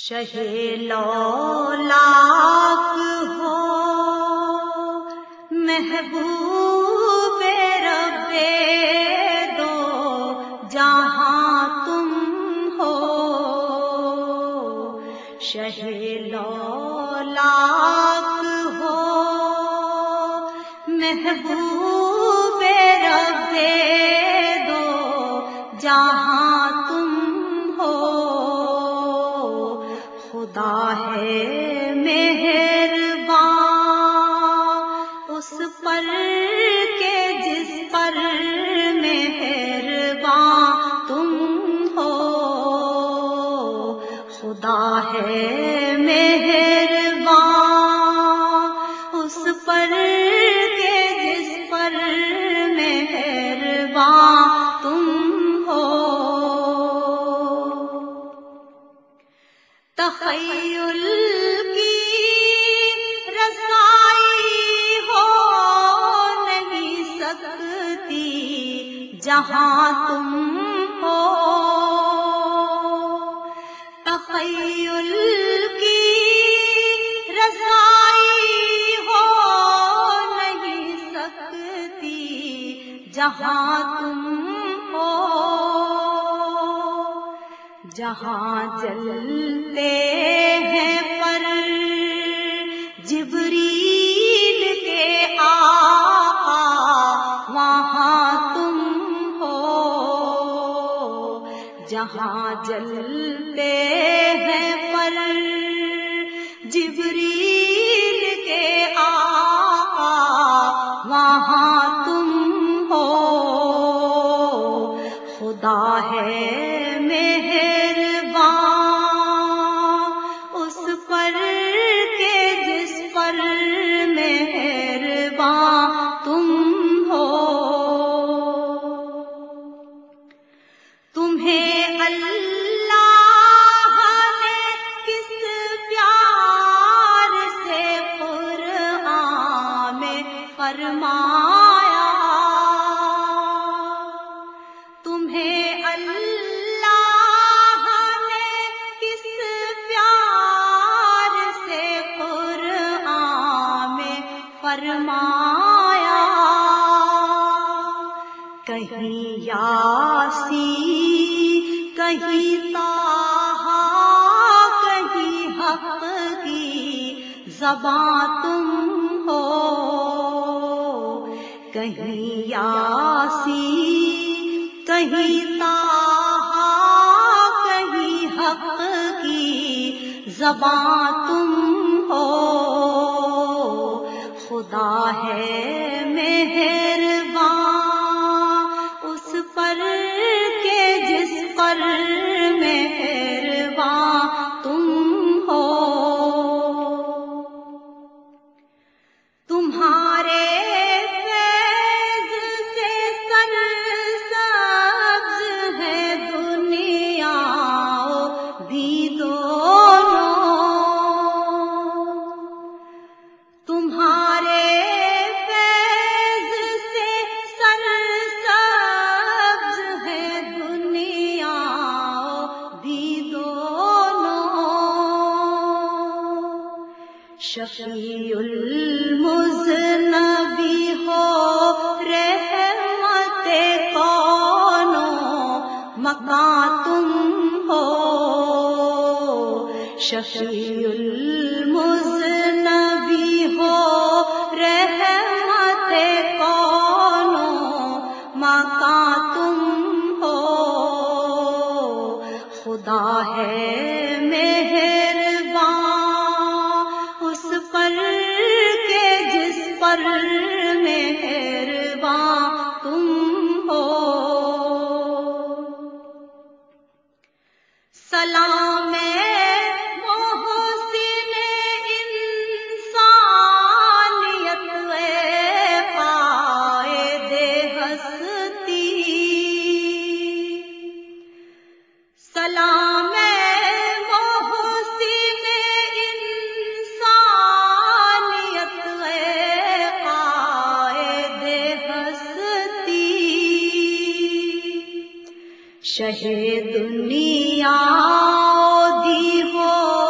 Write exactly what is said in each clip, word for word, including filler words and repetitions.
شہ لولاک ہو محبوب رب دو جہاں تم ہو، شہ لولاک ہو محبوب رب دو جہاں تم ہو، خدا ہے مہربان اس پر کہ جس پر مہربان تم ہو، خدا ہے مہربان اس پر کہ جس پر مہربان تم ہو، تخیل کی رسائی ہو نہیں سکتی جہاں تم ہو، تخیل کی رسائی ہو نہیں سکتی جہاں تم ہو، جہاں جلتے ہیں پر جبریل کے آقا وہاں تم ہو، جہاں جلتے ہیں پر جبریل کے آقا وہاں تم ہو، خدا ہے اس پر کہ جس پر مہربان تم ہو، تمہیں اللہ نے کس پیار سے قرآن میں فرمایا، تمہیں اللہ نے کس پیار سے قرآن میں فرمایا، کہیں یاسین کہیں طٰہٰ کہیں حق کی زبان تم ہو، کہیں یاسین کہیں طٰہٰ کہیں حق کی زبان تم ہو، خدا ہے مہربان اس پر کہ جس پر مہربان تم ہو، تمہارے فیض سے سرسبز ہے دنیا بھی دونوں، تمہارے فیض سے سرسبز ہے دنیا بھی دونوں، شفیع المذنبی ہو رحمت کونوں مکان تم ہو، شفیع المذنبی ہو رحمت کونوں مکان تم ہو، خدا ہے مہربان اس پر کہ جس پر مہربان تم ہو، سلام محسن انسانیت قائد ہستی، سلام محسن انسانیت قائد ہستی، شہ دنیا دی ہو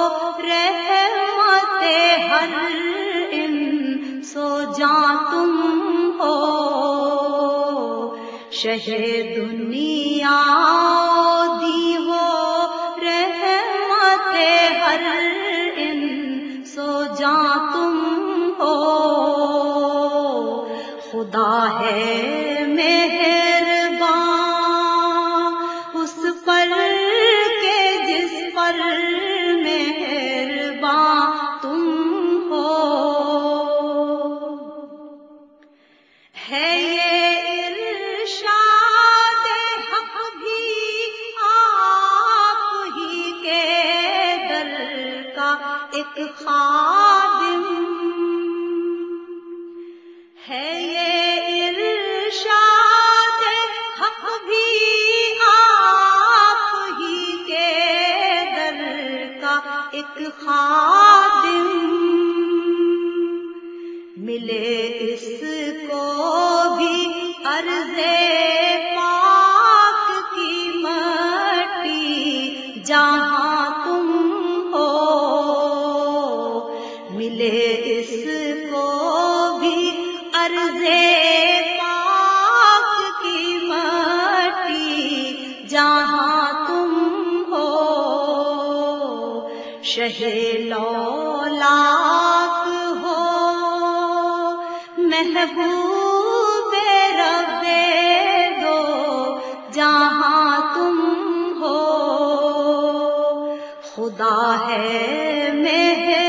شہ دنیا دی ہو رحمت ہر ان سو جاں تم ہو، خدا ہے مہربان اس پر کہ جس پر مہربان تم ہو۔ ہے یہ ارشاد حق بھی آپ ہی کے در کا ایک خادم، ہے یہ ارشاد حق بھی آپ ہی کے در کا ایک خادم، ملے اس کو بھی عرض پاک کی مٹی جہاں تم ہو، ملے اس کو بھی عرض پاک کی مٹی جہاں تم ہو، شہ لولاک ہو محبوب رب دو جہاں تم ہو، خدا ہے مہربان